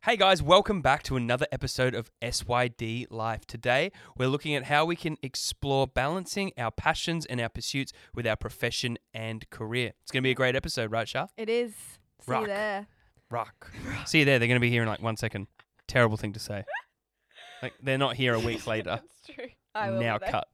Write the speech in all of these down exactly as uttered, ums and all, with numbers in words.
Hey guys, welcome back to another episode of S Y D Life. Today, we're looking at how we can explore balancing our passions and our pursuits with our profession and career. It's going to be a great episode, right, Shah? It is. See Rock. you there. Rock. See you there. They're going to be here in like one second. Terrible thing to say. Like, they're not here a week later. That's true. I will Now be there. cut.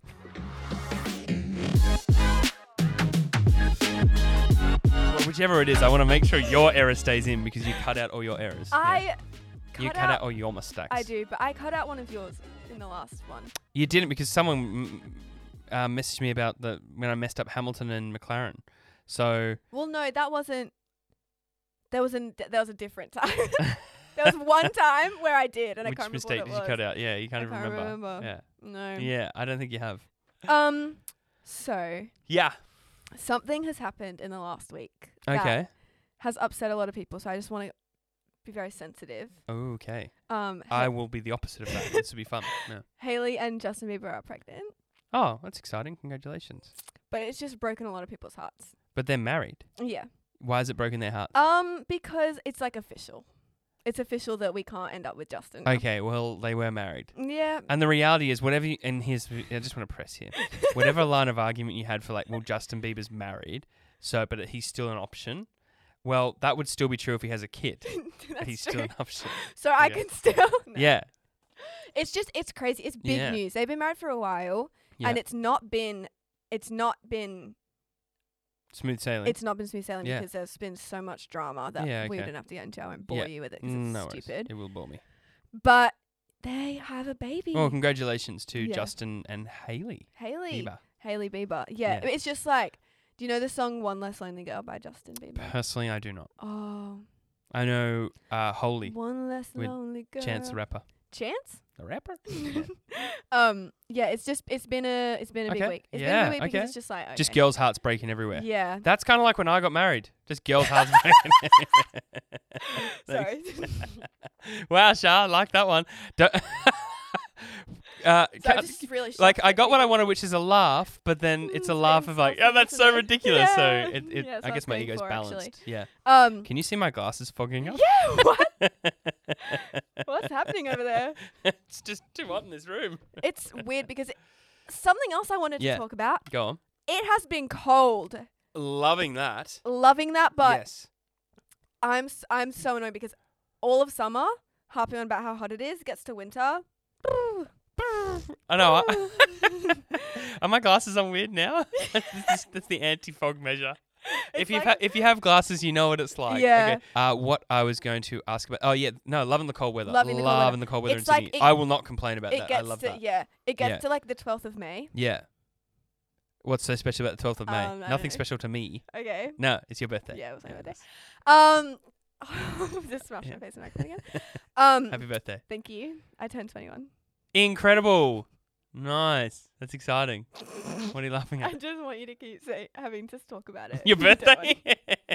Well, whichever it is, I want to make sure your error stays in because you cut out all your errors. I Yeah. cut You out, cut out all your mistakes. I do, but I cut out one of yours in the last one. You didn't because someone mm, uh, messaged me about the when I messed up Hamilton and McLaren. So Well, no, that wasn't. There was a there was a different time. There was one time where I did, and which I can't mistake remember did what you it was. cut out? Yeah, you can't I even can't remember. remember. No. Yeah, yeah, I don't think you have. Um. So Yeah. something has happened in the last week. that Okay. Has upset a lot of people, so I just want to be very sensitive. Okay. Um. I Ha- will be the opposite of that. This will be fun. Yeah. Haley and Justin Bieber are pregnant, Oh, that's exciting! Congratulations. but it's just broken a lot of people's hearts. But they're married. Yeah. Why has it broken their hearts? Um, because it's like official. It's official that we can't end up with Justin. now. Okay. Well, they were married. Yeah. And the reality is, whatever. You, and here's, I just want to press here. Whatever line of argument you had for like, well, Justin Bieber's married, so but he's still an option. Well, that would still be true if he has a kid. But That's he's true. still an option. So I Okay. can still. No. Yeah. It's just it's crazy. It's big Yeah. news. They've been married for a while, Yeah. and it's not been. It's not been. Smooth sailing. It's not been smooth sailing Yeah. because there's been so much drama that Yeah, we okay. wouldn't have to get into. I won't bore Yeah. you with it because no it's worries. stupid. It will bore me. But they have a baby. Well, congratulations to Yeah. Justin and Haley Haley. Bieber. Haley Bieber. Yeah. Yeah. It's just like. Do you know the song "One Less Lonely Girl" by Justin Bieber? Personally, I do not. Oh. I know uh, Holy, One less with lonely girl. Chance the Rapper. Chance? The rapper? Yeah. um. Yeah. It's just. It's been a. It's been a big Okay. week. It's Yeah, been a big week okay. because it's just like. Okay. Just girls' hearts breaking everywhere. Yeah. That's kind of like when I got married. Just girls' hearts breaking. Sorry. Wow, Shah, I like that one. Don't uh, so ca- I just really. like, shocked I at got what I people. wanted, which is a laugh, but then it's a Mm, laugh it's of like, awesome, oh, that's isn't so it? ridiculous. Yeah. So it, it Yeah, that's I what guess I my was ego's going for, balanced. actually. Yeah. Um. Can you see my glasses fogging up? Yeah. What? What's happening over there? It's just too hot in this room. It's weird because it, something else I wanted Yeah. to talk about. Go on. It has been cold. Loving that. Loving that, but yes. I'm s- I'm so annoyed because all of summer harping on about how hot it is gets to winter. I know. I- Are my glasses on weird now? that's, that's the anti-fog measure. It's If you like- ha- if you have glasses, you know what it's like. Yeah. Okay. Uh, what I was going to ask about. Oh yeah, no, loving the cold weather. Loving the cold weather. Loving the cold weather It's in like Sydney. it- I will not complain about it that. I gets love to that. yeah, it gets Yeah. to like the twelfth of May. Yeah. What's so special about the twelfth of May? Um, I don't Nothing know. special to me. Okay. No, it's your birthday. Yeah, it was my Yeah, birthday. that's- Um, just smashed Yeah. my face in my microphone again. Um, Happy birthday. thank you. I turned twenty-one. Incredible. Nice. That's exciting. What are you laughing I at? just want you to keep say, having to talk about it. Your You don't. birthday?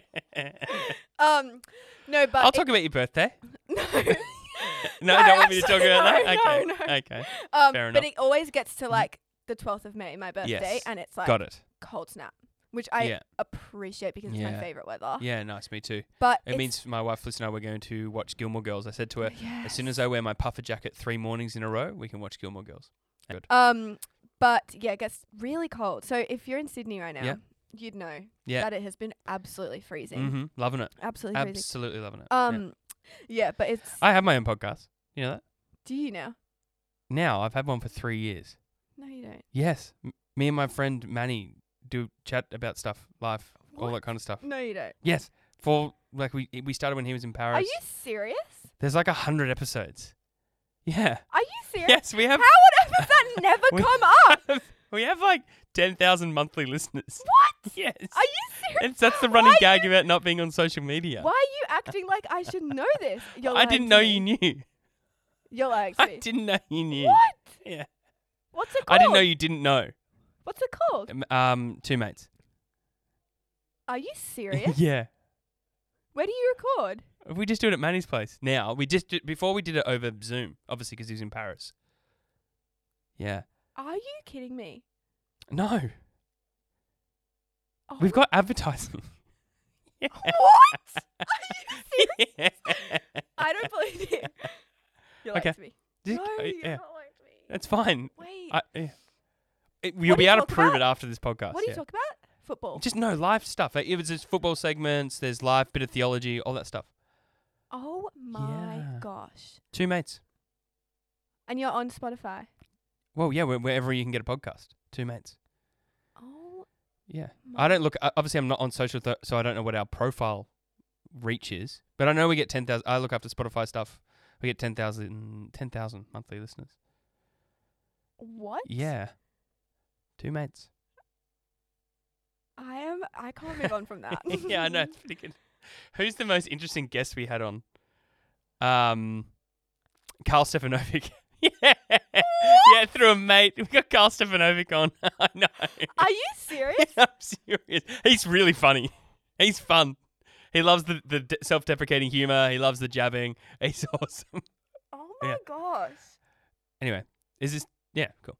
Um, no, but I'll it- talk about your birthday. no. No, No, don't want me to talk actually, about that? no, Okay. no, no. Okay. Um, Fair but enough. it always gets to Mhm. like the twelfth of May, my birthday, Yes. and it's like Got it. cold snap, which I Yeah. appreciate because it's Yeah. my favorite weather. Yeah, nice. Me too. But It it's, means my wife, Liz, and I were going to watch Gilmore Girls. I said to her, yes. as soon as I wear my puffer jacket three mornings in a row, we can watch Gilmore Girls. Good. Um, but yeah, it gets really cold. So if you're in Sydney right now, Yeah. you'd know Yeah. that it has been absolutely freezing. Mm-hmm. Loving it. Absolutely freezing. Absolutely loving it. Yeah. Um, yeah, but it's. I have my own podcast. You know that? Do you now? Now, I've had one for three years. No, you don't. Yes. M- me and my friend Manny do chat about stuff, life, all What? that kind of stuff. No, you don't. Yes. For, like, we we started when he was in Paris. Are you serious? There's like a hundred episodes. Yeah. Are you serious? Yes, we have. How would has that never We- come up? We have like ten thousand monthly listeners. What? Yes. Are you serious? It's, that's the running Why gag about not being on social media. Why are you acting like I should know this? You're I lying didn't to know me. you knew. You're lying to I me. didn't know you knew. What? Yeah. What's it called? I didn't know you didn't know. What's it called? Um, Um, two mates. Are you serious? Yeah. Where do you record? We just do it at Manny's place. Now we just did, before we did it over Zoom, obviously because he was in Paris. Yeah. Are you kidding me? No, Oh, we've got advertising. What? Are you serious? I don't believe you. You lied Okay. to me. Just- No, uh, you yeah. not lied to me. That's fine. Wait. I, yeah. It, What you'll do be you able to talk prove about? it after this podcast. What do you yeah. talk about? Football. Just no live stuff. Like, it was just football segments. There's live bit of theology, all that stuff. Oh my Yeah. gosh. Two mates. And you're on Spotify. Well, yeah, where- wherever you can get a podcast. Two mates. Oh. Yeah. my- I don't look. uh, Obviously, I'm not on social, th- so I don't know what our profile reach is. But I know we get ten thousand. I look after Spotify stuff. We get ten thousand ten thousand monthly listeners. What? Yeah. Two mates. I am. I can't move on from that. Yeah, I know. It's pretty good. Who's the most interesting guest we had on? Um, Carl Stefanovic. yeah. Yeah, through a mate. We got Carl Stefanovic on. I know. Are you serious? I'm serious. He's really funny. He's fun. He loves the, the d- self-deprecating humor. He loves the jabbing. He's awesome. Oh my Yeah. gosh. Anyway, is this... Yeah, cool.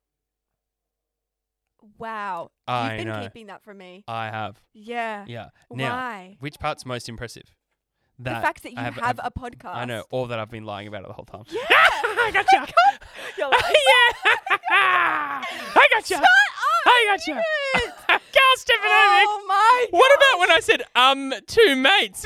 Wow. I You've been know. keeping that from me. I have. Yeah. Yeah. Now, Why? which part's most impressive? The That fact that you I have, have- a podcast. I know, or that I've been lying about it the whole time. Yeah. I gotcha. You're like, yeah. I gotcha. shut up. I gotcha. Idiot. Carl Stefanovic. Oh my. What about gosh. when I said, um, two mates?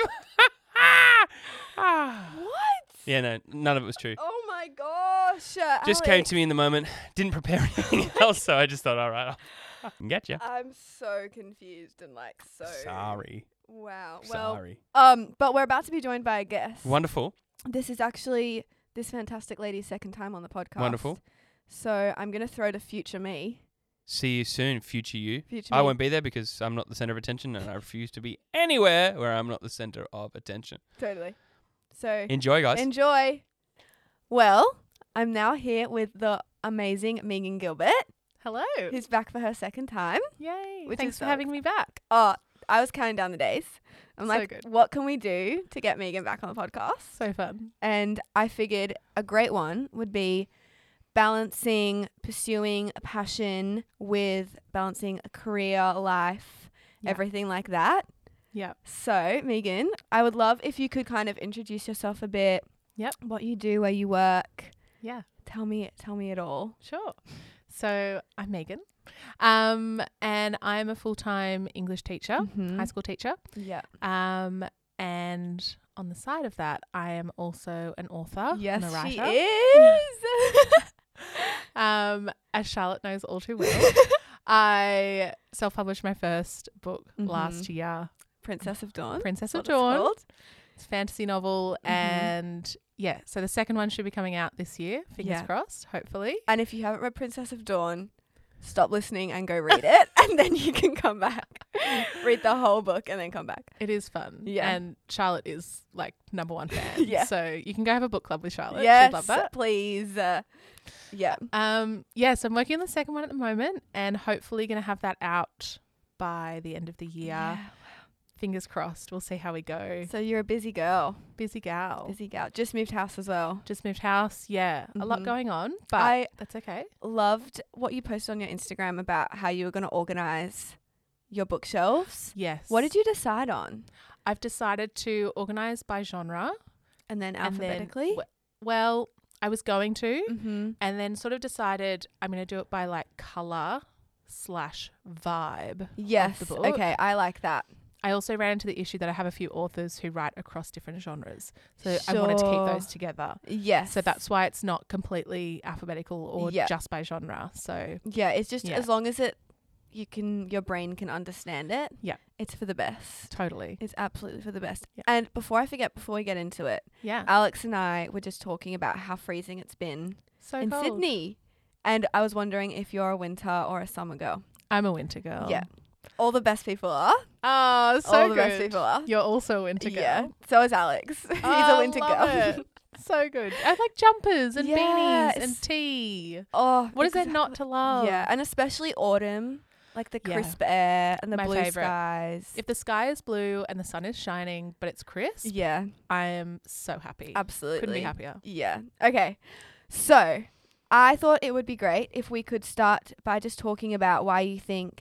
Ah. What? Yeah, no, none of it was true. Oh my gosh. Uh, Just came Alex, to me in the moment. Didn't prepare anything else, so I just thought, all right, I'll get you. I'm so confused and like so. Sorry. Wow. Well. Sorry. Um. But we're about to be joined by a guest. Wonderful. This is actually this fantastic lady's second time on the podcast. Wonderful. So I'm gonna throw to future me. See you soon, future you. Future I me. won't be there because I'm not the center of attention and I refuse to be anywhere where I'm not the center of attention. Totally. So Enjoy, guys. enjoy. Well, I'm now here with the amazing Megan Gilbert, Hello. who's back for her second time. Yay. Which Thanks is for so having me back. Oh, I was counting down the days. I'm So like, good. what can we do to get Megan back on the podcast? So fun. And I figured a great one would be balancing, pursuing a passion with balancing a career, life, Yeah. everything like that. Yeah. So, Megan, I would love if you could kind of introduce yourself a bit. Yep. What you do, where you work. Yeah. Tell me, tell me it all. Sure. So I'm Megan. Um, and I'm a full-time English teacher, Mhm. high school teacher. Yeah. Um, and on the side of that, I am also an author Yes, and a writer. she is. Um, as Charlotte knows all too well, I self-published my first book Mhm. last year, Princess of Dawn. Princess That's of what it's Dawn. called. It's a fantasy novel, Mhm. and yeah, so the second one should be coming out this year. Fingers Yeah. crossed, hopefully. And if you haven't read Princess of Dawn, stop listening and go read it, and then you can come back, read the whole book, and then come back. It is fun. Yeah. And Charlotte is like number one fan. Yeah. So you can go have a book club with Charlotte. Yes, She'd love that. please. Uh, yeah. Um, yeah, so I'm working on the second one at the moment and hopefully going to have that out by the end of the year. Fingers crossed. We'll see how we go. So you're a busy girl. Busy gal. Busy gal. Just moved house as well. Just moved house. Yeah. A lot Mhm. going on, but I that's okay. loved what you posted on your Instagram about how you were going to organize your bookshelves. Yes. What did you decide on? I've decided to organize by genre. And then and then- alphabetically? w- well, I was going to. mm-hmm. And then sort of decided I'm going to do it by like color slash vibe. Yes. the book. Okay. I like that. I also ran into the issue that I have a few authors who write across different genres. So I wanted to keep Sure. those together. Yes. So that's why it's not completely alphabetical or Yeah. just by genre. So Yeah. It's just Yeah. as long as it, you can, your brain can understand it. Yeah. It's for the best. totally. It's absolutely for the best. Yeah. And before I forget, before we get into it, Yeah. Alex and I were just talking about how freezing it's been So in cold. Sydney. And I was wondering if you're a winter or a summer girl. I'm a winter girl. Yeah. All the best people are. Oh, so All the good. best people are. You're also a winter girl. Yeah. So is Alex. He's Oh, a winter love girl. it. So good. I like jumpers and beanies and Yes. tea. Oh, What is there exactly. not to love? Yeah, and especially autumn, like the Yeah. crisp air and the My blue favourite. skies. If the sky is blue and the sun is shining, but it's crisp, yeah, I am so happy. absolutely. Couldn't be happier. Yeah. Okay. So, I thought it would be great if we could start by just talking about why you think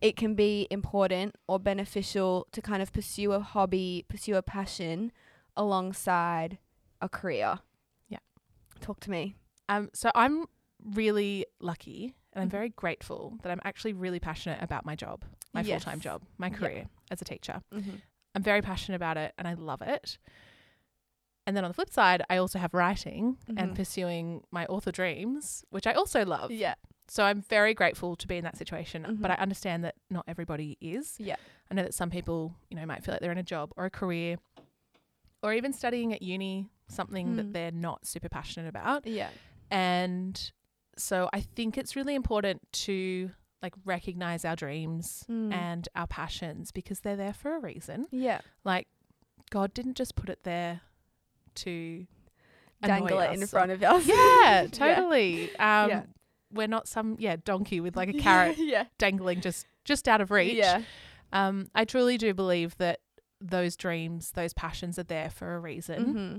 it can be important or beneficial to kind of pursue a hobby, pursue a passion alongside a career. Yeah. Talk to me. Um, so I'm really lucky and I'm Mhm. very grateful that I'm actually really passionate about my job, my Yes. full-time job, my Yeah. career as a teacher. Mm-hmm. I'm very passionate about it and I love it. And then on the flip side, I also have writing Mhm. and pursuing my author dreams, which I also love. Yeah. So I'm very grateful to be in that situation, Mhm. but I understand that not everybody is. Yeah. I know that some people, you know, might feel like they're in a job or a career or even studying at uni, something Mm. that they're not super passionate about. Yeah. And so I think it's really important to like recognize our dreams Mm. and our passions because they're there for a reason. Yeah. Like God didn't just put it there to annoy Dangle it in us. front of us. Yeah, totally. Um, Yeah. We're not some yeah donkey with like a carrot yeah. dangling just just out of reach. Yeah. Um, I truly do believe that those dreams, those passions are there for a reason, Mm-hmm.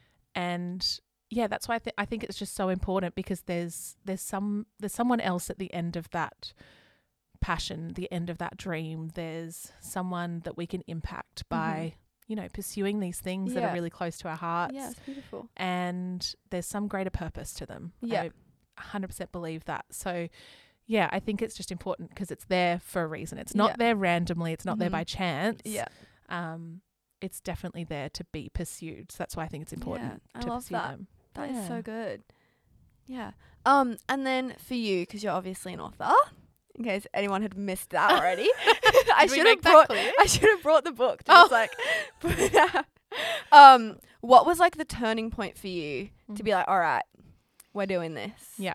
and yeah, that's why I, th- I think it's just so important because there's there's some there's someone else at the end of that passion, the end of that dream. There's someone that we can impact by you know pursuing these things that Yeah. are really close to our hearts. Yeah, it's beautiful. And there's some greater purpose to them. Yeah. I one hundred percent believe that. So, yeah, I think it's just important because it's there for a reason. It's not Yeah. there randomly. It's not there Mhm. by chance. Yeah. Um, it's definitely there to be pursued. So that's why I think it's important I to love pursue that. them. That is Yeah. so good. Yeah. Um, and then for you, because you're obviously an author, in case anyone had missed that already, I Did we should have make that brought. clear? I should have brought the book. To Oh. just like, put it out. um, what was like the turning point for you to Mhm. be like, all right, we're doing this? Yeah.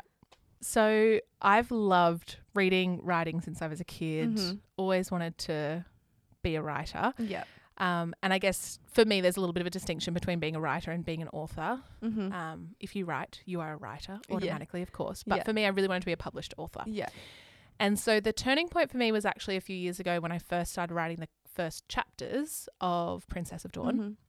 So I've loved reading, writing since I was a kid. Mhm. Always wanted to be a writer. Yeah. Um, and I guess for me, there's a little bit of a distinction between being a writer and being an author. Mm-hmm. Um, if you write, you are a writer Yeah. automatically, of course. But Yeah. for me, I really wanted to be a published author. yeah. And so the turning point for me was actually a few years ago when I first started writing the first chapters of Princess of Dawn. Mhm.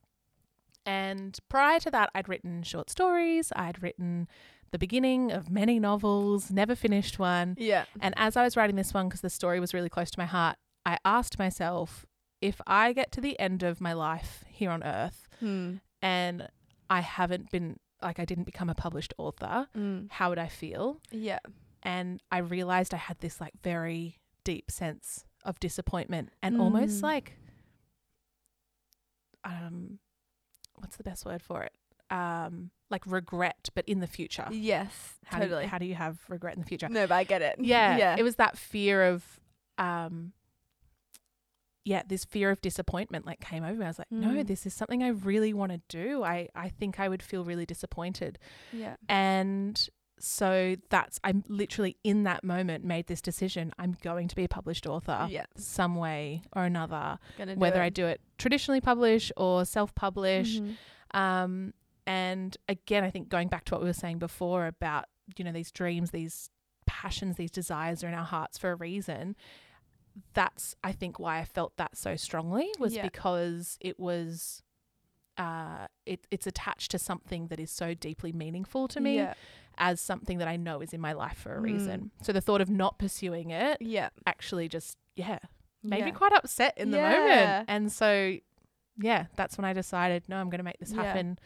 And prior to that, I'd written short stories. I'd written the beginning of many novels, never finished one. Yeah. And as I was writing this one, because the story was really close to my heart, I asked myself, if I get to the end of my life here on earth Hmm. and I haven't been, like I didn't become a published author, Mm. how would I feel? Yeah. And I realized I had this like very deep sense of disappointment and almost Mm. like, um, what's the best word for it? Um, like regret, but in the future. Yes. How totally. Do you, how do you have regret in the future? no, but I get it. Yeah, Yeah. it was that fear of, um, yeah, this fear of disappointment like came over me. I was like, no, Mm. this is something I really want to do. I, I think I would feel really disappointed. yeah. And so that's, I'm literally in that moment made this decision. I'm going to be a published author Yeah. some way or another, Gonna do whether it. I do it traditionally publish or self-publish. Mhm. Um, and again, I think going back to what we were saying before about, you know, these dreams, these passions, these desires are in our hearts for a reason. That's, I think, why I felt that so strongly was Yeah. because it was, uh, it, it's attached to something that is so deeply meaningful to me Yeah. as something that I know is in my life for a Mm. reason. So the thought of not pursuing it Yeah. actually just, yeah, made yeah. me quite upset in the Yeah. moment. And so, yeah, that's when I decided, no, I'm going to make this Yeah. happen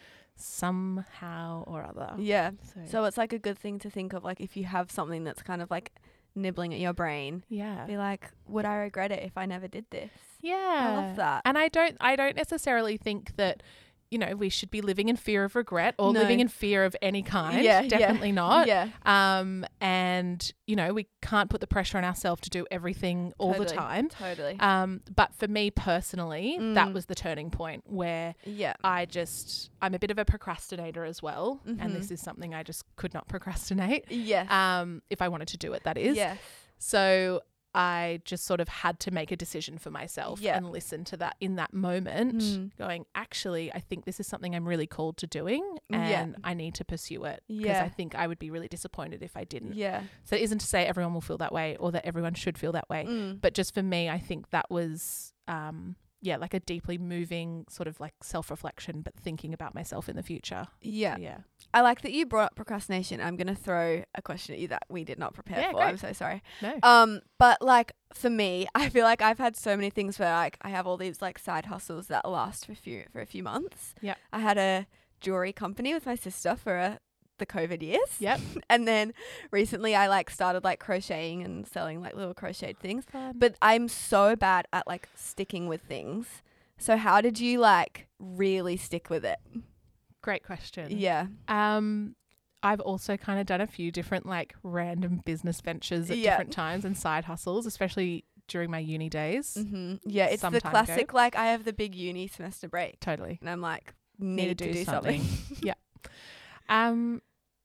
somehow or other. Yeah. So, So it's like a good thing to think of, like if you have something that's kind of like nibbling at your brain, yeah. be like, would I regret it if I never did this? Yeah. I love that. And I don't I don't necessarily think that, you know, we should be living in fear of regret or No. living in fear of any kind. Yeah, yeah. Definitely not. Yeah. Um and, you know, we can't put the pressure on ourselves to do everything all the Totally. time. Totally. Um but for me personally, that Mm. was the turning point where yeah. I just I'm a bit of a procrastinator as well. Mhm. And this is something I just could not procrastinate. Yes. Um if I wanted to do it, that is. Yes. So I just sort of had to make a decision for myself Yeah. and listen to that in that moment, Mm. going, actually, I think this is something I'm really called to doing and Yeah. I need to pursue it because Yeah. I think I would be really disappointed if I didn't. Yeah. So it isn't to say everyone will feel that way or that everyone should feel that way. Mm. But just for me, I think that was, um, yeah, like a deeply moving sort of like self-reflection, but thinking about myself in the future. Yeah. So, yeah. I like that you brought up procrastination. I'm going to throw a question at you that we did not prepare Yeah, for. great. I'm so sorry. No. Um, but like for me, I feel like I've had so many things where like I have all these like side hustles that last for a few for a few months. Yep. I had a jewelry company with my sister for a, the COVID years. Yep. And then recently I like started like crocheting and selling like little crocheted things. Fun. But I'm so bad at like sticking with things. So how did you like really stick with it? Great question. Yeah. Um, I've also kind of done a few different like random business ventures at Yeah. different times and side hustles, especially during my uni days. Mm-hmm. Yeah, it's Some the time classic ago. like I have the big uni semester break Totally. and I'm like need, to do, something. yeah. Um,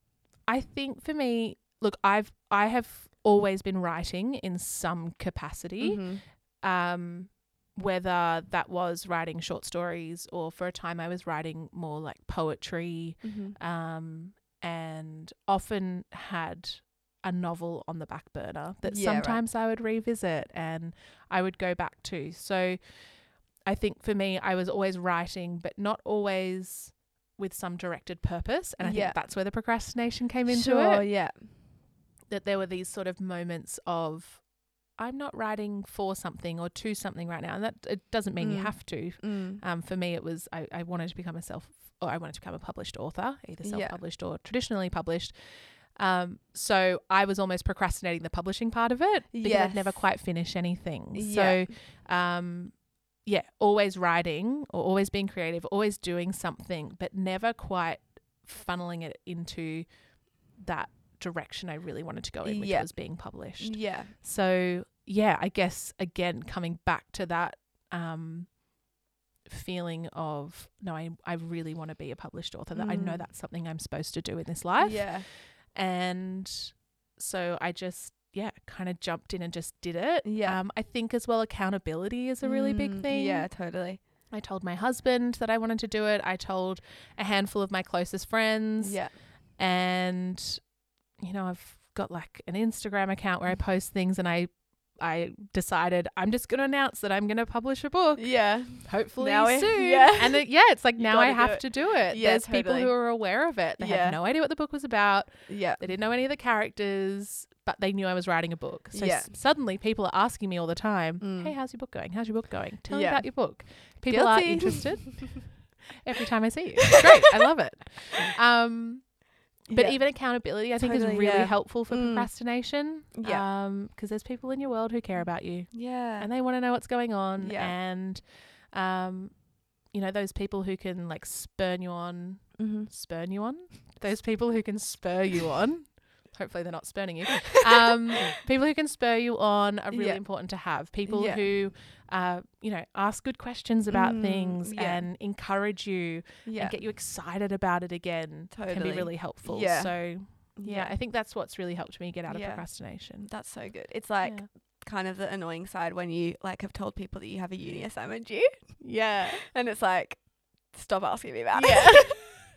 I think for me, look, I've I have always been writing in some capacity. Mhm. Um, whether that was writing short stories or for a time I was writing more like poetry, Mhm. um, and often had a novel on the back burner that Yeah, right. sometimes I would revisit and I would go back to. So I think for me, I was always writing, but not always with some directed purpose. And I Yeah. think that's where the procrastination came into Sure, it. yeah. That there were these sort of moments of, I'm not writing for something or to something right now. And that it doesn't mean you Mm. have to. Mm. Um, for me, it was I, I wanted to become a self or I wanted to become a published author, either Yeah. self-published or traditionally published. Um, so I was almost procrastinating the publishing part of it because I'd never Yes. quite finish anything. Yeah. So, um, yeah, always writing or always being creative, always doing something, but never quite funneling it into that direction I really wanted to go in, which Yeah. was being published. Yeah. So yeah, I guess again coming back to that um, feeling of no, I I really want to be a published author. That I know Mm. that's something I'm supposed to do in this life. Yeah. And so I just yeah kind of jumped in and just did it. Yeah. Um, I think as well accountability is a really big Mm, thing. Yeah, totally. I told my husband that I wanted to do it. I told a handful of my closest friends. Yeah. And you know, I've got like an Instagram account where I post things and I I decided I'm just going to announce that I'm going to publish a book Yeah. hopefully Now I- soon. yeah. And it, yeah, it's like You now I gotta do have it. to do it. Yeah, There's people totally. who are aware of it. They Yeah. had no idea what the book was about. Yeah. They didn't know any of the characters, but they knew I was writing a book. So Yeah. s- suddenly people are asking me all the time, Mm. hey, how's your book going? How's your book going? Tell me Yeah. about your book. People are Guilty. interested every time I see you. It's great. I love it. Um, But Yeah. even accountability, I think, is Totally, really yeah. helpful for Mm. procrastination. Yeah. Um, because there's people in your world who care about you Yeah. and they want to know what's going on. Yeah. And, um, you know, those people who can like spurn you on, Mm-hmm. spurn you on, those people who can spur you on. Hopefully they're not spurning you. Um, people who can spur you on are really Yeah. important to have. People Yeah. who, uh, you know, ask good questions about Mm, things yeah. and encourage you Yeah. and get you excited about it again can Totally. be really helpful. Yeah. So yeah, I think that's what's really helped me get out of Yeah. procrastination. That's so good. It's like Yeah. kind of the annoying side when you like have told people that you have a uni assignment due Yeah. and it's like, stop asking me about Yeah. it.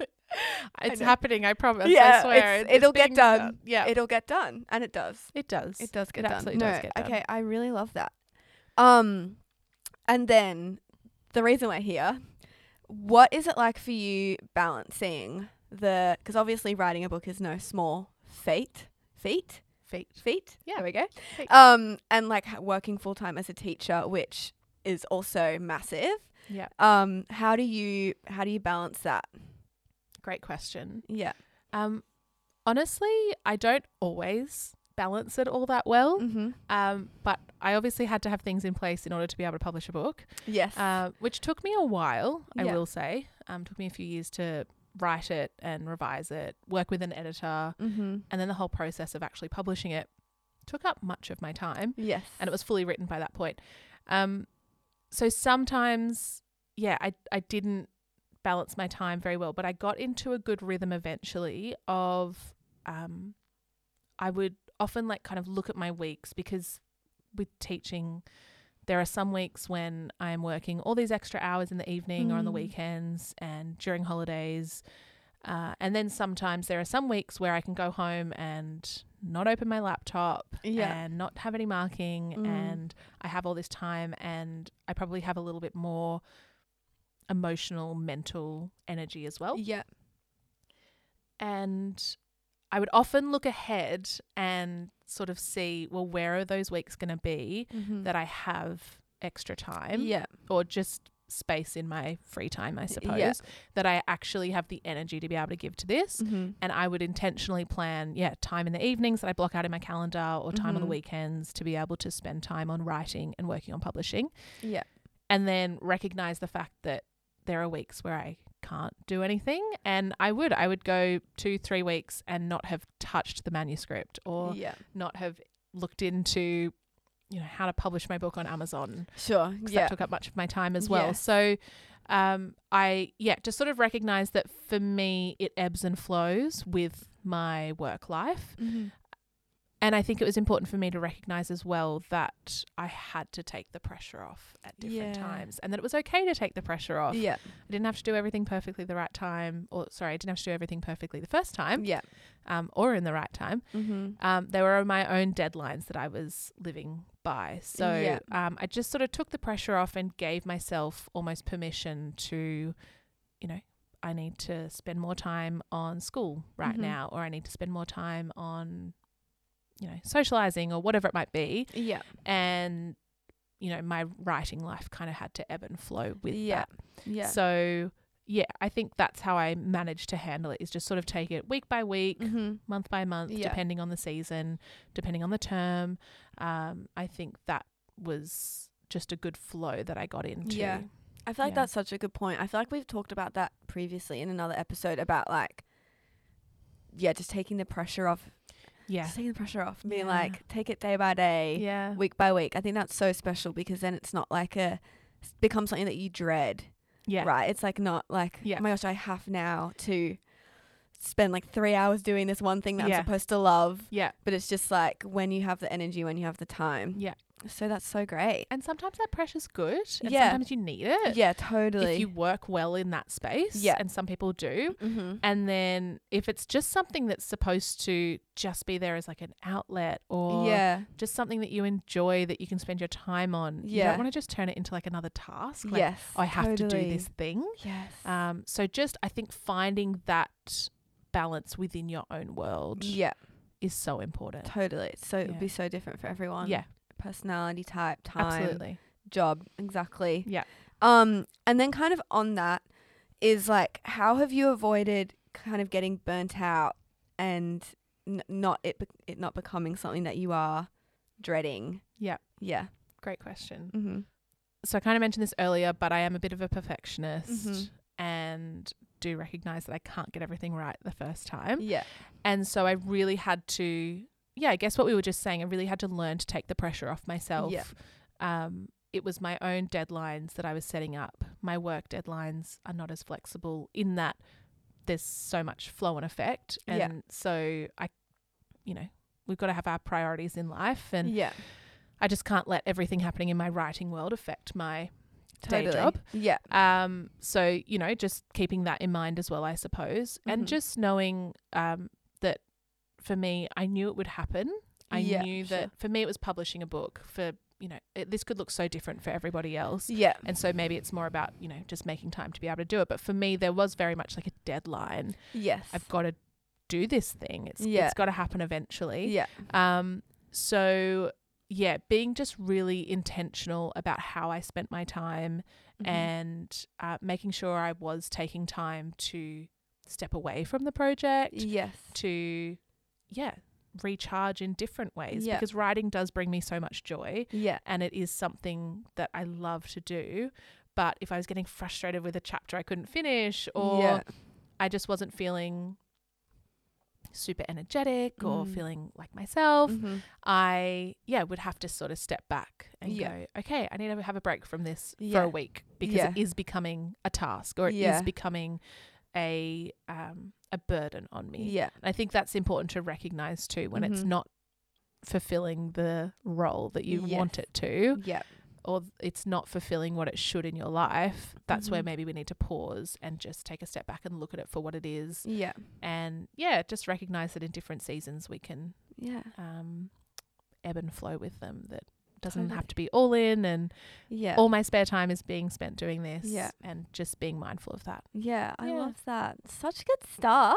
It's know. happening, I promise. Yeah, I swear. it's- It's it'll get being done. Yeah. It'll get done. And it does. It does. It does get It done. absolutely no, does get done. Okay, I really love that. Um, and then the reason we're here, what is it like for you balancing the, because obviously writing a book is no small feat, feat, Feet. feat. Yeah. There we go. Feat. Um, and like h- working full time as a teacher, which is also massive. Yeah. Um, how do you how do you balance that? Great question. Yeah. Um, honestly, I don't always balance it all that well. Mm-hmm. Um, but I obviously had to have things in place in order to be able to publish a book, Yes. uh, which took me a while, I Yeah. will say. Um, took me a few years to write it and revise it, work with an editor, mm-hmm. and then the whole process of actually publishing it took up much of my time, Yes. and it was fully written by that point. Um, so sometimes, yeah, I I didn't balance my time very well, but I got into a good rhythm eventually of um, I would often like kind of look at my weeks, because with teaching, there are some weeks when I am working all these extra hours in the evening or on the Mm. weekends and during holidays. Uh, and then sometimes there are some weeks where I can go home and not open my laptop Yeah. and not have any marking, Mm. and I have all this time and I probably have a little bit more emotional, mental energy as well. Yeah. And I would often look ahead and sort of see, well, where are those weeks going to be Mm-hmm. that I have extra time Yeah. or just space in my free time, I suppose, Yeah. that I actually have the energy to be able to give to this. Mm-hmm. And I would intentionally plan, yeah, time in the evenings that I block out in my calendar or time on the Mhm. weekends to be able to spend time on writing and working on publishing. Yeah. And then recognize the fact that there are weeks where I can't do anything. And I would, I would go two, three weeks and not have touched the manuscript or Yeah. not have looked into, you know, how to publish my book on Amazon. Sure. Because Yeah. that took up much of my time as well. Yeah. So um, I, yeah, just sort of recognize that for me, it ebbs and flows with my work life. Mm-hmm. And I think it was important for me to recognize as well that I had to take the pressure off at different Yeah. times and that it was okay to take the pressure off. Yeah. I didn't have to do everything perfectly the right time, or sorry, I didn't have to do everything perfectly the first time Yeah. um, or in the right time. Mm-hmm. Um, there were my own deadlines that I was living by. So Yeah. um, I just sort of took the pressure off and gave myself almost permission to, you know, I need to spend more time on school right Mhm. now, or I need to spend more time on, you know, socializing or whatever it might be. Yeah. And, you know, my writing life kind of had to ebb and flow with Yeah. that. Yeah. So, yeah, I think that's how I managed to handle it, is just sort of take it week by week, Mm-hmm. month by month, Yeah. depending on the season, depending on the term. Um, I think that was just a good flow that I got into. Yeah. I feel like Yeah. that's such a good point. I feel like we've talked about that previously in another episode about like, yeah, just taking the pressure off. Yeah. Just taking the pressure off and being Yeah. like, take it day by day, Yeah. week by week. I think that's so special because then it's not like a, it's become something that you dread, Yeah. right? It's like not like, Yeah. oh my gosh, I have now to spend like three hours doing this one thing that Yeah. I'm supposed to love. Yeah. But it's just like when you have the energy, when you have the time. Yeah. So that's so great. And sometimes that pressure's good. And Yeah. sometimes you need it. Yeah, totally. If you work well in that space. Yeah. And some people do. mm-hmm. And then if it's just something that's supposed to just be there as like an outlet or Yeah. just something that you enjoy that you can spend your time on, you Yeah. don't want to just turn it into like another task. Like, Yes. oh, I have to do totally. this thing. Yes. Um, so just I think finding that balance within your own world yeah, is so important. totally. So it Yeah. would be so different for everyone. Yeah, Personality type, time, absolutely. job. Exactly. Yeah. Um, and then kind of on that is like, how have you avoided kind of getting burnt out and n- not it, be- it not becoming something that you are dreading? Yeah. Yeah. Great question. Mm-hmm. So I kind of mentioned this earlier, but I am a bit of a perfectionist Mhm. and do recognize that I can't get everything right the first time. Yeah. And so I really had to, yeah, I guess what we were just saying, I really had to learn to take the pressure off myself. Yeah. Um, it was my own deadlines that I was setting up. My work deadlines are not as flexible in that there's so much flow and effect. And Yeah. so I, you know, we've got to have our priorities in life. And Yeah. I just can't let everything happening in my writing world affect my day Totally. job. Yeah. Um, so, you know, just keeping that in mind as well, I suppose. Mhm. And just knowing um, that for me, I knew it would happen. I Yeah, knew sure. that for me, it was publishing a book. For, you know, it, this could look so different for everybody else. Yeah. And so maybe it's more about, you know, just making time to be able to do it. But for me, there was very much like a deadline. Yes. I've got to do this thing. It's Yeah. It's got to happen eventually. Yeah. Um, so yeah, being just really intentional about how I spent my time Mhm. and uh, making sure I was taking time to step away from the project, Yes. to, yeah, recharge in different ways, Yeah. because writing does bring me so much joy Yeah. and it is something that I love to do. But if I was getting frustrated with a chapter I couldn't finish, or Yeah. I just wasn't feeling super energetic or Mm. feeling like myself, Mhm. I, yeah, would have to sort of step back and Yeah. go, okay, I need to have a break from this for Yeah. a week, because Yeah. it is becoming a task, or it is Yeah. becoming a um a burden on me. Yeah. And I think that's important to recognize too, when it's Mhm. not fulfilling the role that you Yes. want it to, Yeah. or it's not fulfilling what it should in your life. That's where Mhm. maybe we need to pause and just take a step back and look at it for what it is. Yeah. And yeah, just recognize that in different seasons we can Yeah. um, ebb and flow with them. That doesn't Totally. have to be all in, and Yeah. all my spare time is being spent doing this. Yeah. And just being mindful of that. Yeah, I Yeah. love that. Such good stuff. Oh,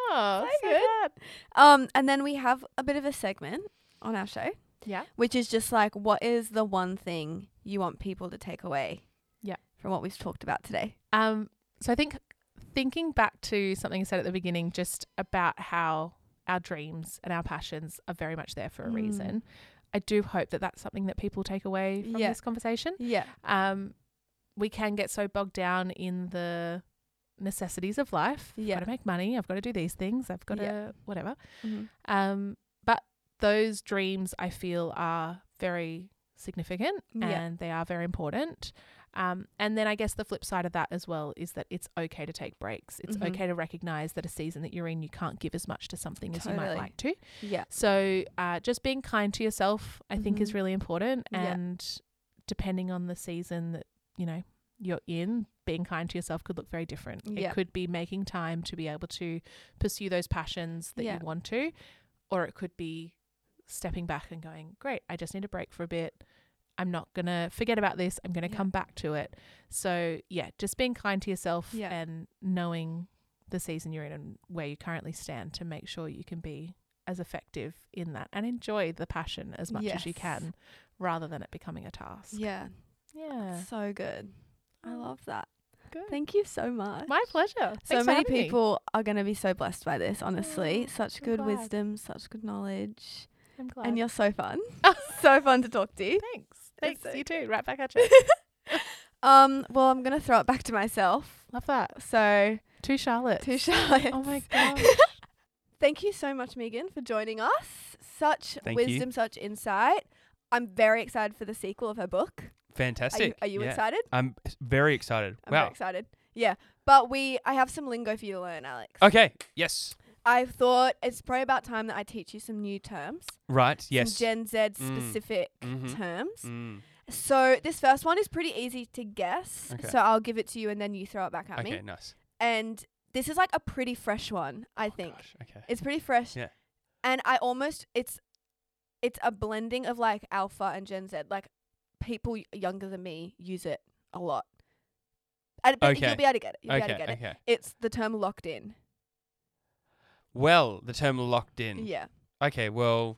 Oh, So so good. good. Um, and then we have a bit of a segment on our show, Yeah. which is just like, what is the one thing you want people to take away? Yeah. From what we've talked about today. Um, so I think thinking back to something you said at the beginning, just about how our dreams and our passions are very much there for a Mm. reason. I do hope that that's something that people take away from Yeah. this conversation. Yeah. Um, we can get so bogged down in the necessities of life. Yeah. I've got to make money. I've got to do these things. I've got Yeah. to whatever. Mm-hmm. Um, but those dreams I feel are very significant Yeah. and they are very important. Um, and then I guess the flip side of that as well is that it's okay to take breaks. It's Mhm. okay to recognize that a season that you're in, you can't give as much to something as you might Totally. like to. Yeah. So uh, just being kind to yourself, I think, is Mhm. really important. Yeah. And depending on the season that, you know, you're in, being kind to yourself could look very different. Yeah. It could be making time to be able to pursue those passions that Yeah. you want to, or it could be stepping back and going, great, I just need a break for a bit. I'm not going to forget about this. I'm going to Yeah. come back to it. So, yeah, just being kind to yourself Yeah. and knowing the season you're in and where you currently stand to make sure you can be as effective in that and enjoy the passion as much as you Yes. can rather than it becoming a task. Yeah. Yeah. So good. I Oh, love that. Good. Thank you so much. My pleasure. so Thanks for many having me. people are going to be so blessed by this, honestly. Oh, such I'm good glad. wisdom, such good knowledge. I'm glad. And you're so fun. so fun to talk to you. Thanks. It's Thanks. so You too. Right back at you. Um, well, I'm going to throw it back to myself. Love that. So, To Charlotte. to Charlotte. Oh my gosh. Thank you so much, Megan, for joining us. Such Thank you. wisdom, such insight. I'm very excited for the sequel of her book. Are you, Fantastic. are you Yeah. excited? I'm s- very excited. I'm wow. very excited. Yeah. But we, I have some lingo for you to learn, Alex. Okay. Yes. I thought it's probably about time that I teach you some new terms. Right. Yes. Some Gen Z Mm. specific Mhm. terms. Mm. So this first one is pretty easy to guess. Okay. So I'll give it to you and then you throw it back at Okay. me. Nice. And this is like a pretty fresh one, I Oh, think. gosh, okay. It's pretty fresh. Yeah. And I almost it's it's a blending of like Alpha and Gen Z. Like people y- younger than me use it a lot. And but Okay. you'll be able to get it. You'll be Okay. able to get it. Okay. It's the term locked in. Well, the term locked in. Yeah. Okay. Well,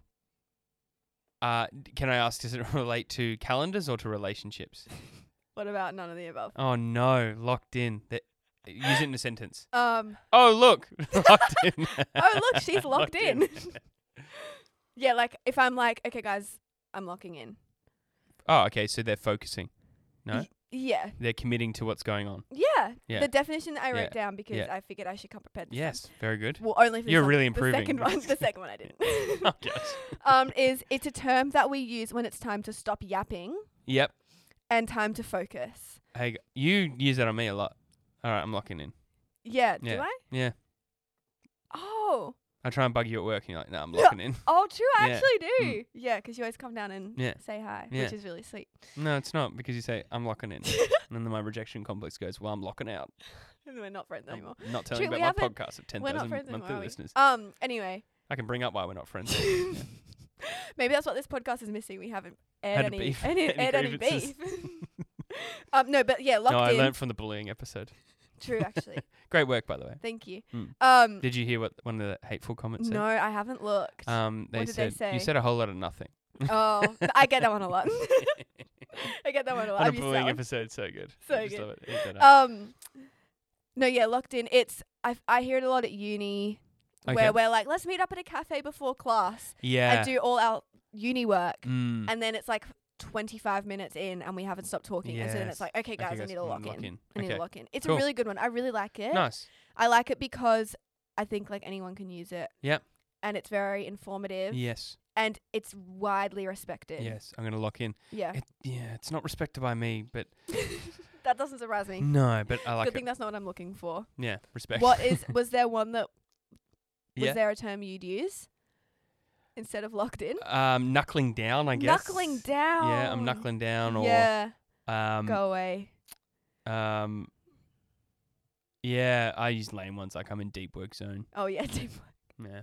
uh, d- can I ask, does it relate to calendars or to relationships? What about none of the above? Oh no, locked in. That, use it in a sentence. Um Oh look, locked in. Oh, look, she's locked in. yeah, like if I'm like, okay guys, I'm locking in. Oh, okay. So they're focusing. No, Y- Yeah. they're committing to what's going on. Yeah. Yeah. The definition that I wrote Yeah. down because Yeah. I figured I should come prepared. this Yes, very good. time. Well, only for You're this one. really The improving. second one. The second one I didn't. Oh, yes. um, is it's a term that we use when it's time to stop yapping Yep. and time to focus. Hey, g- you use that on me a lot. All right, I'm locking in. Yeah. Yeah. Do I? Yeah. Oh. I try and bug you at work, and you're like, no, I'm locking in. Oh, true. I Yeah. actually do. Mm. Yeah, because you always come down and Yeah. say hi, Yeah. which is really sweet. No, it's not because you say I'm locking in, and then my rejection complex goes, well, I'm locking out. And we're not friends I'm anymore. not telling True, you we about my haven't- podcast of ten We're not thousand friends anymore. monthly Are we? listeners. Um. Anyway, I can bring up why we're not friends. maybe that's what this podcast is missing. We haven't aired Had a any, beef. any, Any aired any grievances. beef. um. No, but yeah, locked no, I in. learned from the bullying episode. True, actually. Great work, by the way. Thank you. Mm. Um. Did you hear what one of the hateful comments No, I haven't looked. said? Um, they What did they said you say? said a whole lot of nothing. Oh, I get that one a lot. I get that one a lot. On a I'm used to that bullying one. episode, so good. So I just good. love it. Eat that up. Um, no, yeah, locked in. It's I I hear it a lot at uni, Okay. where we're like, let's meet up at a cafe before class yeah. and do all our uni work, Mm. and then it's like twenty-five minutes in and we haven't stopped talking, and so then it's Yes. like, okay, guys, Okay, I need to lock, mm, in. I need Okay. to lock in. It's Cool. a really good one. I really like it. Nice. I like it because I think like anyone can use it. Yep. And it's very informative, Yes. and it's widely respected. Yes. I'm gonna lock in. Yeah. It, yeah. It's not respected by me, but That doesn't surprise me. no. But I like Good it. thing that's not what I'm looking for. Yeah. Respect. What is was there one that was Yeah. there a term you'd use instead of locked in? Um, knuckling down. I guess. Knuckling down. Yeah. I'm knuckling down. Or Yeah. um. Go away. Um. Yeah. I use lame ones like I'm in deep work zone. Oh yeah. deep- Yeah.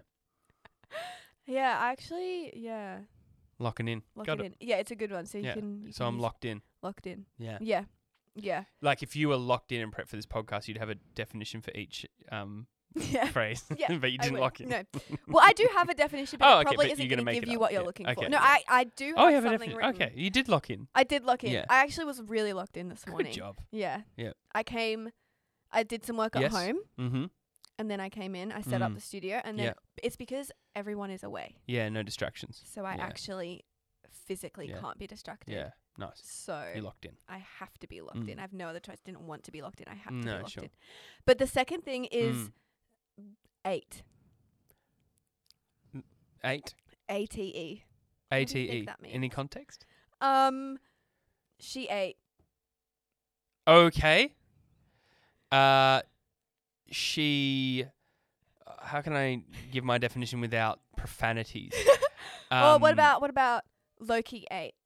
yeah. Actually, yeah. Locking in. Lock Got it in. Yeah, it's a good one. So you Yeah. can. You So can I'm use locked in. Locked in. Yeah. Yeah. Yeah. Like if you were locked in and prep for this podcast, you'd have a definition for each um Yeah. phrase. Yeah, But you I didn't would. lock in. No. Well, I do have a definition, but Oh, it okay, probably but isn't you're gonna going to make give it you up. what you're Yeah. looking Okay, for. No, yeah. I, I do have Oh, you have a something definition. written. Okay, you did lock in. I did lock in. Yeah. I actually was really locked in this morning. Good job. Yeah. Yeah. I came, I did some work Yes. at home, Mm-hmm. and then I came in, I set up Mm. the studio, and then Yeah. it's because everyone is away. Yeah, no distractions. So I Yeah. actually physically Yeah. can't be distracted. Yeah, nice. So You're locked in. I have to be locked Mm. in. I have no other choice. Didn't want to be locked in. I have to No, be locked sure. in. But the second thing is Mm. eight. Eight. A T E. A What do you T think E. that means? Any context? Um, she ate. Okay. Uh, she. uh, How can I give my definition without profanities? Or what Um, about what about Loki ate?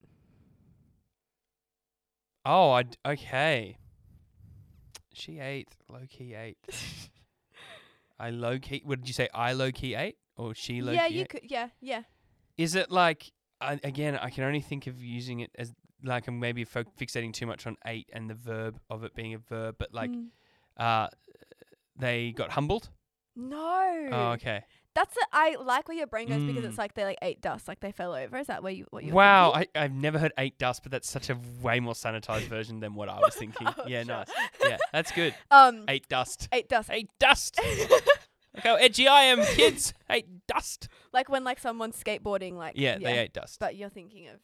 Oh, I. d- Okay. She ate. Low key ate. I low key. What did you say? I low key ate, or she low Yeah, key you ate? could. Yeah, yeah. Is it like I again? I can only think of using it as like I'm maybe fo- fixating too much on ate and the verb of it being a verb, but like Mm. uh, they got humbled. No. Oh, okay. That's a, I like where your brain goes because Mm. it's like they like ate dust, like they fell over. Is that where you what you? Wow, I, I've never heard ate dust, but that's such a way more sanitized version than what I was thinking. Oh, yeah, sure. nice. Yeah, that's good. Um, Ate dust. ate dust. Ate dust. Look how edgy I am, kids. Ate dust. Like when like someone's skateboarding, like Yeah, they ate dust. But you're thinking of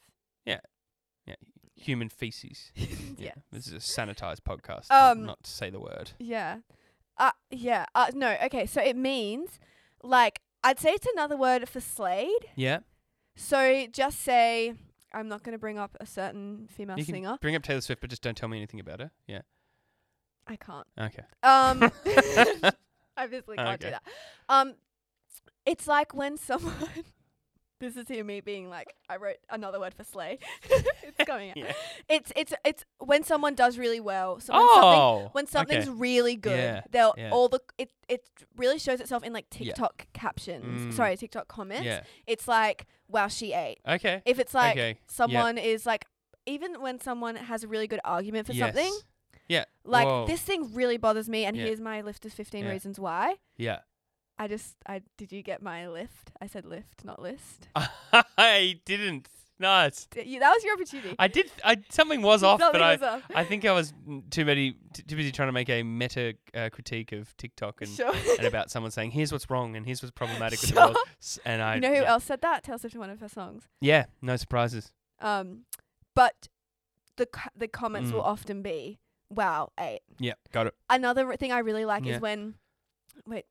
Human feces. Yeah. yeah, This is a sanitized podcast. Um, not to say the word. yeah, uh, yeah. Uh, no, okay. So it means like I'd say it's another word for slayed. Yeah. So just say I'm not going to bring up a certain female You can singer. bring up Taylor Swift, but just don't tell me anything about her. Yeah. I can't. Okay. Um, I obviously can't do Okay. that. Um, it's like when someone. This is here me being like I wrote another word for slay. It's coming out. Yeah. It's it's it's when someone does really well. So when something Oh. when something's okay. really good, Yeah, they'll yeah. all the it it really shows itself in like Yeah. TikTok captions. Mm. Sorry, TikTok comments. Yeah. It's like wow, she ate. Okay. If it's like okay. someone is like even when someone has a really good argument for yes. something, Yeah. like Whoa. this thing really bothers me and Yeah. here's my list of fifteen Yeah. reasons why. Yeah. I just I did you get my lift? I said lift, not list. I didn't. Nice. D- you, that was your opportunity. I did. I something was off, Something but I. was off. I think I was mm, too many t- too busy trying to make a meta uh, critique of TikTok and, Sure. and about someone saying here's what's wrong and here's what's problematic with the Sure. world. S- And I. You know who yeah. else said that? Taylor Swift in one of her songs. Yeah. No surprises. Um, but the co- the comments Mm. will often be, "Wow, eight." Yeah. Got it. Another r- thing I really like Yeah. is when, wait,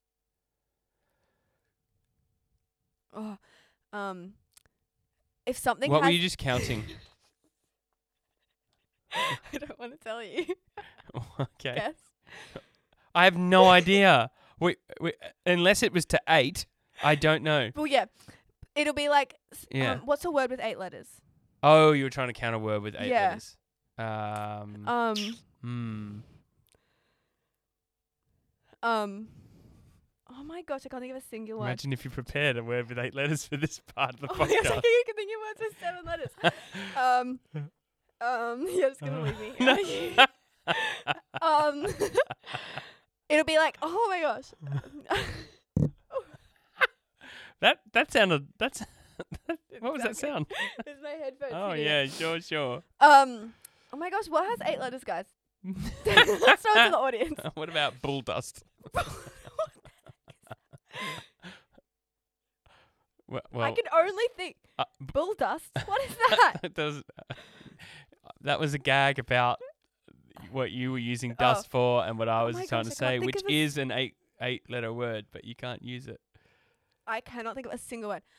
oh, um, if something What has, were you just counting? I don't want to tell you. Okay. Guess. I have no idea. We, we, unless it was to eight, I don't know. Well, yeah, it'll be like, s- Yeah. um, what's a word with eight letters? Oh, you were trying to count a word with eight Yeah. letters. Um. Um, hmm. um. Oh my gosh, I can't think of a single word. Imagine if you prepared a word with eight letters for this part of the Oh my gosh, I podcast. think you can think of words with seven letters. um, um, you're just gonna leave me. No. um, it'll be like, oh my gosh. That that sounded. That's. What was that Okay. sound? It's my headphones. Oh hitting yeah, it. sure, sure. Um, oh my gosh, what has eight letters, guys? Let's throw it to the audience. What about bull dust? well, I well can only think uh, b- bull dust. What is that? it does. Uh, that was a gag about what you were using Oh. dust for and what I Oh was my trying gosh, to I say, can't think which of a s- is an eight eight letter word, but you can't use it. I cannot think of a single word.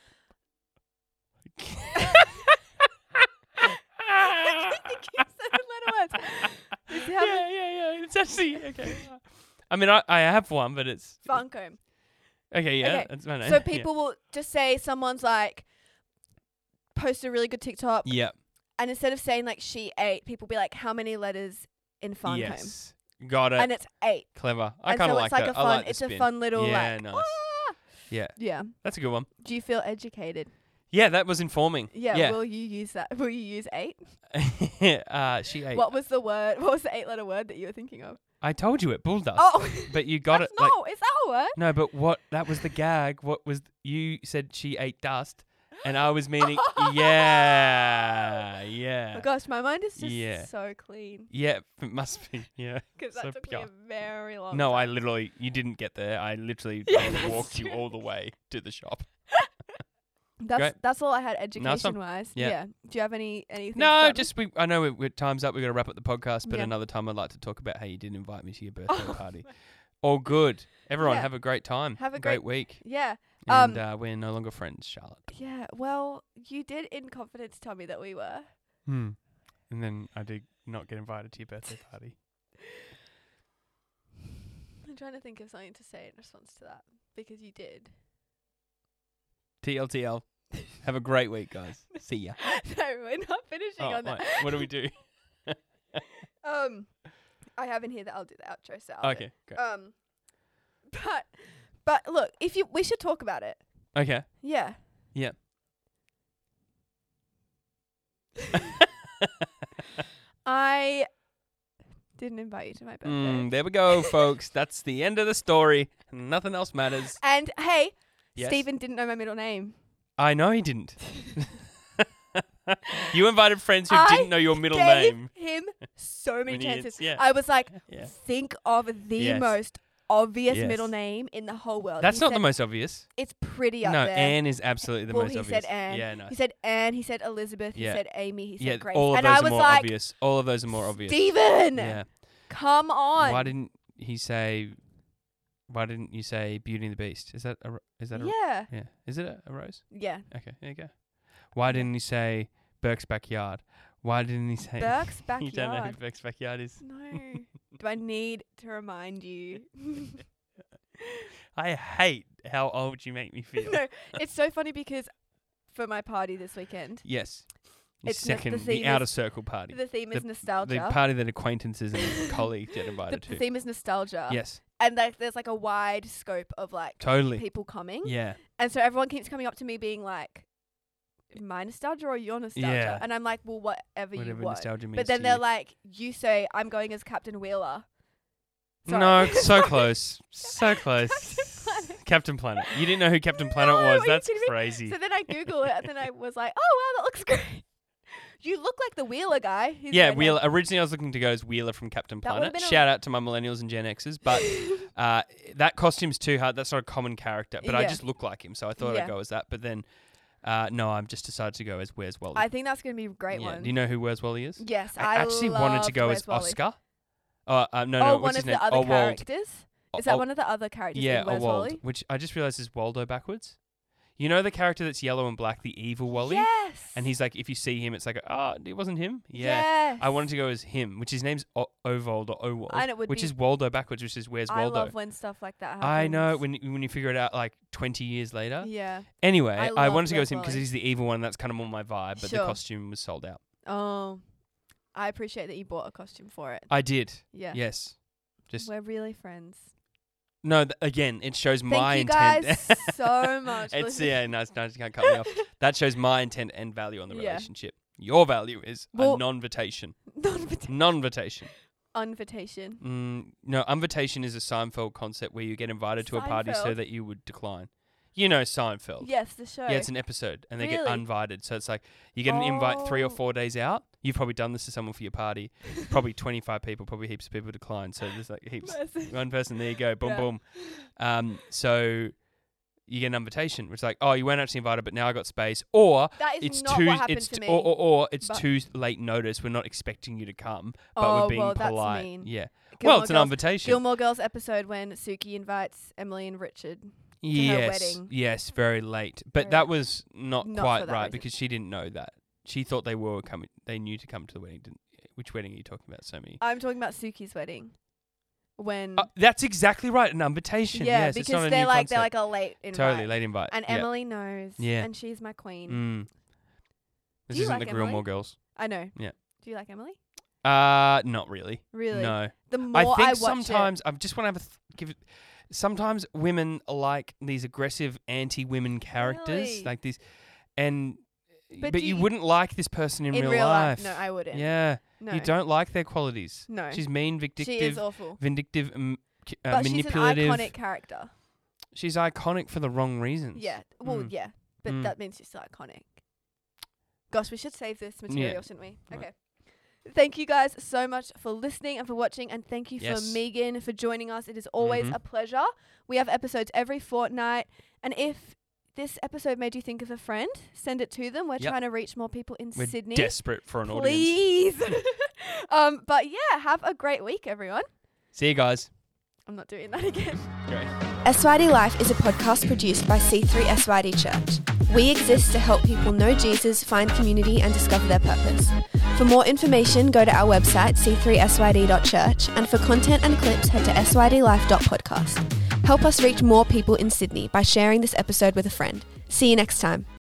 Seven letter words. This is how yeah, yeah, yeah. It's actually okay. I mean, I, I have one, but it's Funko. okay. Yeah, Okay, that's my name. So Yeah. people will just say someone's like post a really good TikTok, Yeah. and instead of saying like she ate, people be like, how many letters in Funcom? Yes. Got it. And it's eight. Clever. I and kind so of it's like like that. a fun. I like the it's a spin. fun little Yeah, like. nice. "Ah!" Yeah, Yeah. that's a good one. Do you feel educated? Yeah, that was informing. Yeah. Yeah. Will you use that? Will you use eight? uh, she ate. What was the word? What was the eight letter word that you were thinking of? I told you it, bull dust. Oh, But you got that's it. Like, not. Is that a word? no, but what? That was the gag. What was? You said she ate dust, and I was meaning, yeah, Oh yeah, my gosh, my mind is just Yeah. so clean yeah. It must be, yeah. because that So took pure. me a very long No, I time. literally, you didn't get there. I literally Yeah, that's walked you true. all the way to the shop. That's Great. that's all I had Nice one. education wise. Yeah. Do you have any anything? No, fun? just we. I know we, we're time's up. We've got to wrap up the podcast, but Yeah. another time I'd like to talk about how you didn't invite me to your birthday Oh, party. All good. Everyone, Yeah. have a great time. Have a great, great- week. yeah. And Um, uh, we're no longer friends, Charlotte. Yeah. Well, you did in confidence tell me that we were. Hmm. And then I did not get invited to your birthday party. I'm trying to think of something to say in response to that because you did. T L T L. Have a great week, guys. See ya. No, we're not finishing Oh, on that. wait, what do we do? Um, I have in here that I'll do the outro. So Okay, great. Um, but but look, if you we should talk about it. Okay. Yeah. Yeah. I didn't invite you to my birthday. Mm, there we go, folks. That's the end of the story. Nothing else matters. And hey, Yes. Stephen didn't know my middle name. I know he didn't. You invited friends who I didn't know your middle Gave name. him so many Many chances. hits, yeah. I was like, Yeah. think of the Yes. most obvious Yes. middle name in the whole world. That's He not said, the most obvious. It's pretty up No, there. Anne is absolutely the well, most he obvious. said Anne. Yeah, no. He said Anne. He said Elizabeth. Yeah. He said Amy. He said Yeah, Grace. all of and those I are was more like, obvious. All of those are more obvious. Stephen, Yeah. come on. Why didn't he say? Why didn't you say Beauty and the Beast? Is that a? ro- Is that a? yeah. Yeah. Is it a, a rose? Yeah. Okay. There you go. Why didn't he say Burke's Backyard? Why didn't he say? Burke's You don't know who backyard. Burke's Backyard is? No. Do I need to remind you? I hate how old you make me feel. No, it's so funny because for my party this weekend, Yes. Your It's not- the second, the, theme outer is- circle party. the theme is The- nostalgia. The party that acquaintances and colleagues get the, invited the to. theme is nostalgia. Yes, And like there's like a wide scope of like totally. people coming. Yeah. And so everyone keeps coming up to me being like, my nostalgia or your nostalgia? Yeah. And I'm like, well, whatever, Whatever you want. nostalgia means But then to they're you. like, you say, I'm going as Captain Wheeler. Sorry. No, so Sorry. close. So close. Planet. Captain Planet. You didn't know who Captain Planet No, was. are you That's kidding me? crazy. So then I Google it and then I was like, oh, wow, that looks great. You look like the Wheeler guy. He's yeah, redhead. Wheeler. Originally, I was looking to go as Wheeler from Captain That would've Planet. been a- Shout out to my millennials and Gen Xers, but uh, that costume's too hard. That's not a common character, but I Yeah. just look like him, so I thought Yeah. I'd go as that. But then, uh, no, I've just decided to go as Where's Wally. I think that's going to be a great yeah. one. Do you know who Where's Wally is? Yes, I, I actually wanted to loved go Where's as Wally. Oscar. Oh, uh, no, oh, no, one what's of his name? the other Oswald. characters? Is that O- one of the other characters Yeah, in Where's Oswald, Wally? which I just realized is Waldo backwards. You know the character that's yellow and black, the evil Wally? Yes. And he's like, if you see him, it's like, oh, it wasn't him? Yeah. Yes. I wanted to go as him, which his name's o- Ovald or Owald, And it would which be- is Waldo backwards, which is Where's I Waldo? love when stuff like that happens. I know, when when you figure it out like twenty years later. Yeah. Anyway, I I, love wanted to go Where's as him because Wally. he's the evil one. And that's kind of more my vibe, but Sure. the costume was sold out. Oh, I appreciate that you bought a costume for it. I did. Yeah. Yes. Just We're really friends. no. Th- again, it shows Thank my you intent. guys so much. for It's listening. yeah, nice, nice. You can't cut me off. That shows my intent and value on the Yeah. relationship. Your value is Well- a non-invitation. Non-invita- Non-invitation. Invitation. Mm, no, invitation is a Seinfeld concept where you get invited to a party so Seinfeld? that you would decline. You know Seinfeld. Yes, the show. Yeah, it's an episode, and they get Really? uninvited. So it's like you get an invite three or Oh. four days out. You've probably done this to someone for your party. Probably twenty-five people, probably heaps of people decline. So there's like heaps. One person, there you go, boom, Yeah. boom. Um, so you get an invitation, which is like, oh, you weren't actually invited, but now I got space, or That is it's not too, what happened it's to t- me. or, or, or it's but- too late notice. We're not expecting you to come, but oh, we're being well, that's polite. mean. Yeah. Gilmore well, it's an Girls- invitation. Gilmore Girls episode when Suki invites Emily and Richard. yes, wedding. yes, very late. But Very that late. was not, Not quite for that right reason. because she didn't know that. She thought they were coming. They knew to come to the wedding. Didn't? Which wedding are you talking about, Sammy? I'm talking about Suki's wedding. When Uh, that's exactly right. An invitation. yeah, yes, because it's not a they're new like concept. they're like a late invite. Totally late invite. And yeah. Emily knows. Yeah. And she's my queen. Mm. This you isn't like the Gilmore Emily? Girls. I know. Yeah. Do you like Emily? Uh, not really. Really? No. The more I I, think watch sometimes I just want to have a th- give it. Sometimes women like these aggressive anti-women characters, Really? like these, and But but, do you, you- wouldn't like this person in, in real, real life. life. No, I wouldn't. Yeah. No. You don't like their qualities. No. She's mean, She is vindictive, awful. vindictive, um, c- uh, But she's an manipulative. iconic character. She's iconic for the wrong reasons. Yeah. Well, Mm. yeah. But Mm. that means she's iconic. Gosh, we should save this material, Yeah. shouldn't we? Right. Okay. Thank you guys so much for listening and for watching, and thank you Yes. for Megan for joining us. It is always Mhm. a pleasure. We have episodes every fortnight, and if this episode made you think of a friend, send it to them. We're Yep. trying to reach more people in We're Sydney. desperate for an audience. Please. um, but yeah, have a great week, everyone. See you guys. I'm not doing that again. Great. S Y D Life is a podcast produced by C three S Y D Church. We exist to help people know Jesus, find community, and discover their purpose. For more information, go to our website, c three s y d dot church, and for content and clips, head to s y d life dot podcast. Help us reach more people in Sydney by sharing this episode with a friend. See you next time.